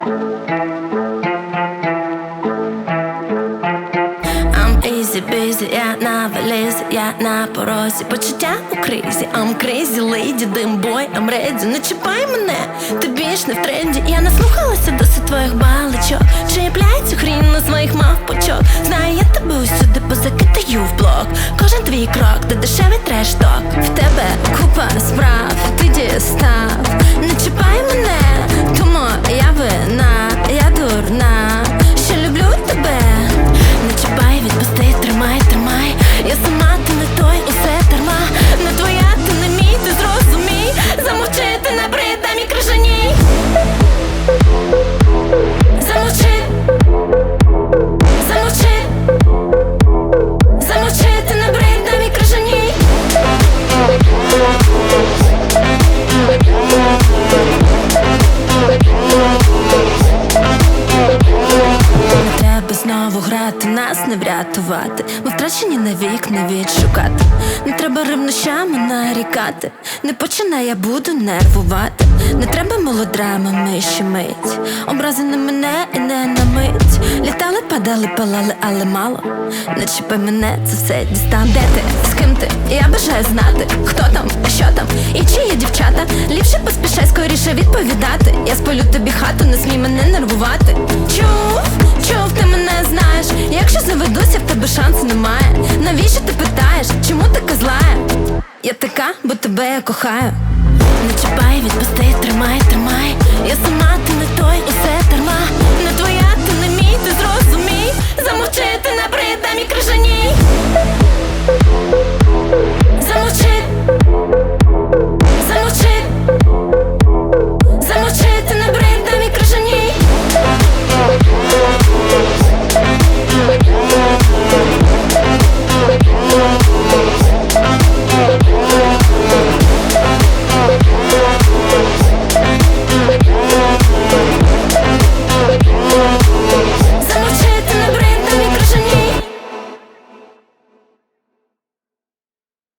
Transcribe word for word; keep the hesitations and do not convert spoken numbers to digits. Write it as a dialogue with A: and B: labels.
A: Easy busy, я на валізі, я на порозі, почуття у кризі. I'm crazy lady, димбой, I'm ready. Не чіпай мене, ти більш не в тренді. Я наслухалася досить твоїх баличок, чіпляй цю хрінь на своїх мавпочок. Знаю, я тебе усюди позакидаю в блок. Кожен твій крок, де дешевий треш-ток. В тебе купа справ, ти дістав. Не чіпай мене, тому я вина, я дурна, що люблю тебе. Не чіпай, відпусти, тримай, тримай. Я сама, ти не той, усе дарма. Не твоя, ти не мій, ти зрозумій. Замовчи, ти не брида, мій крижаній. Замовчи, замовчи, замовчи, ти не брида, мій крижаній. Не треба знову грати, нас не врятувати. Ми втрачені навік, не відшукати. Не треба ревнощами нарікати. Не починай, я буду нервувати. Не треба мелодрами, ми ще мить. Образи на мене і не на мить. Літали, падали, палали, але мало. Не чіпай мене, це все дістан. Де ти? З ким ти? Я бажаю знати, хто там, що там і чи є дівчата. Ліпше поспішай скоріше відповідати. Я спалю тобі хату, не смій мене нервувати. Чув, чув, ти мене знаєш. Якщо заведуся, в тебе шансу немає. Навіщо ти питаєш, чому така злая? Я така, бо тебе я кохаю. Не чіпай, відпусти, тримай, тримай. Я сама, ти не